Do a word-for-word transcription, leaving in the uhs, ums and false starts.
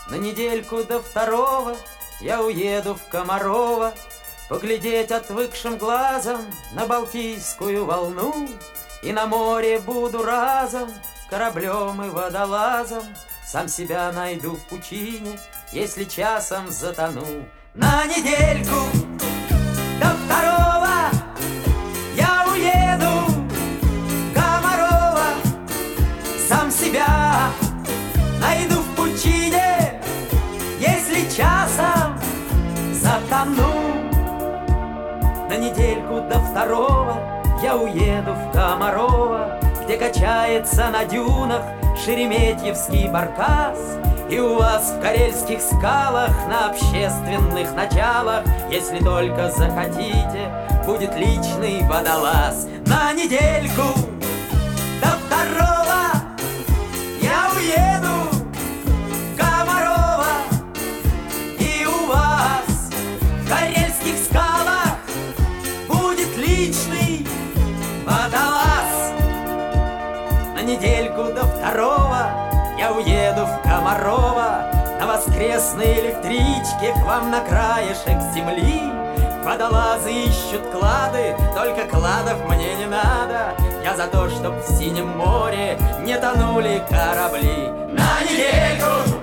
На недельку до второго я уеду в Комарово, поглядеть отвыкшим глазом на Балтийскую волну. И на море буду разом кораблем и водолазом, сам себя найду в пучине, если часом затону. На недельку до второго я уеду в Комарово, сам себя найду в пучине, если часом затону. На недельку до второго я уеду в Комарово, где качается на дюнах шереметьевский баркас. И у вас в карельских скалах на общественных началах, если только захотите, будет личный водолаз. На недельку до второго я уеду в Комарово, и у вас в карельских скалах будет личный водолаз. На недельку до второго я уеду в Комарово, на воскресной электричке к вам на краешек земли. Водолазы ищут клады, только кладов мне не надо. Я за то, чтоб в синем море не тонули корабли. На недельку